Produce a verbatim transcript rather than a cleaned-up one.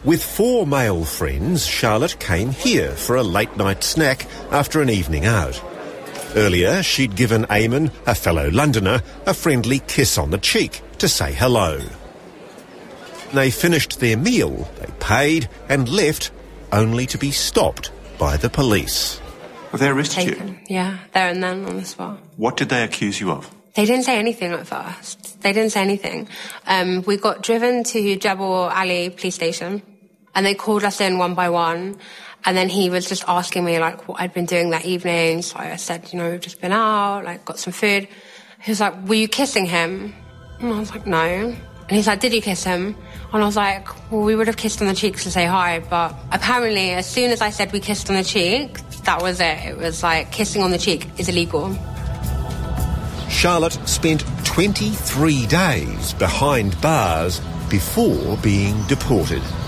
With four male friends, Charlotte came here for a late-night snack after an evening out. Earlier, she'd given Eamon, a fellow Londoner, a friendly kiss on the cheek to say hello. They finished their meal, they paid and left, only to be stopped by the police. Well, they arrested Taken. you? Yeah, there and then on the spot. What did they accuse you of? They didn't say anything at first. They didn't say anything. Um, we got driven to Jebel Ali police station and they called us in one by one. And then he was just asking me, like, what I'd been doing that evening. So I said, you know, we've just been out, like, got some food. He was like, were you kissing him? And I was like, no. And he's like, did you kiss him? And I was like, well, we would have kissed on the cheeks to say hi. But apparently, as soon as I said we kissed on the cheek, that was it. It was like, kissing on the cheek is illegal. Charlotte spent twenty-three days behind bars before being deported.